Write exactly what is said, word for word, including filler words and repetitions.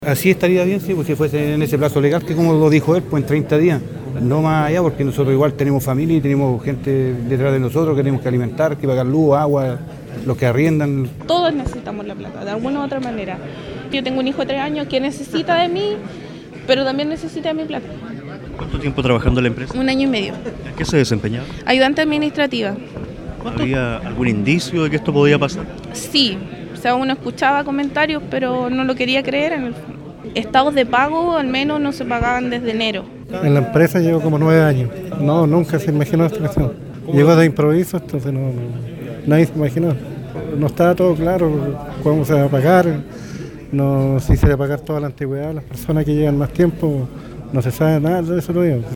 Así estaría bien, sí, pues si fuese en ese plazo legal, que como lo dijo él, pues en treinta días, no más allá, porque nosotros igual tenemos familia y tenemos gente detrás de nosotros que tenemos que alimentar, que pagar luz, agua, los que arriendan. Todos necesitamos la plata, de alguna u otra manera. Yo tengo un hijo de tres años que necesita de mí, pero también necesita de mi plata. ¿Cuánto tiempo trabajando en la empresa? Un año y medio. ¿En qué se desempeñaba? Ayudante administrativa. ¿Había algún indicio de que esto podía pasar? Sí, o sea, uno escuchaba comentarios, pero no lo quería creer. En el estados de pago al menos no se pagaban desde enero. En la empresa llevo como nueve años. No, nunca se imaginó esta cuestión. Llegó de improviso, entonces no, no, nadie se imaginó. No estaba todo claro cómo se va a pagar, no, si se va a pagar toda la antigüedad, las personas que llegan más tiempo, no se sabe nada de eso todavía.